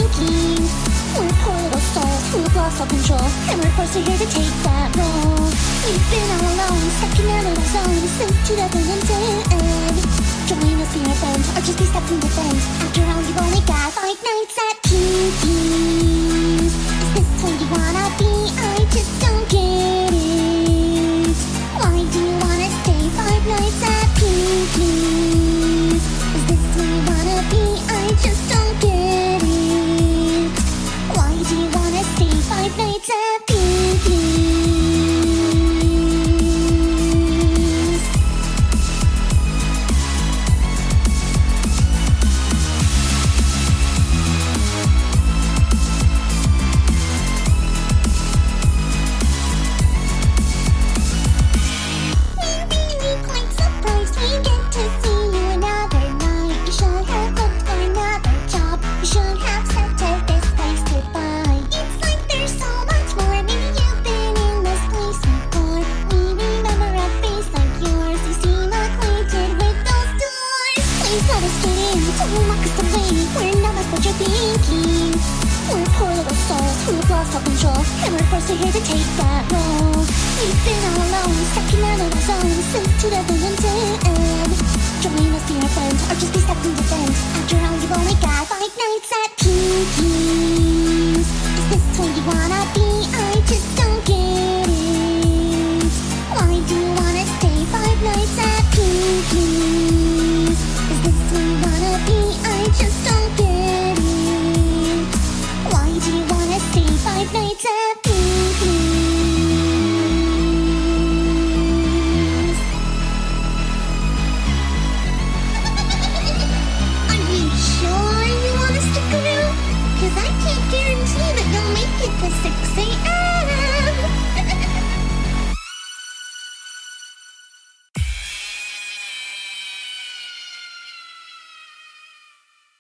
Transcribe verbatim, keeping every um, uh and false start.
thinking. We're poor little souls who have lost all control, and we're forced to here to take that role. We've been all alone, stuck in our little zone since two thousand ten. Join us, be our friends, or just be stuck in defense. After all, you've only got five nights at Kinkies. Is this who you wanna be? I just don't get it. Why do you wanna stay five nights at Kinkies? Is this who you wanna be? I just don't get it. Why do you wanna stay five nights at Kinkies? And we're forced to here to take that role. We've been all alone, stuck in our little zone since two thousand ten. Join us, be our friends, or just be stuck in defense. After all, you've only got five nights at Kinkies.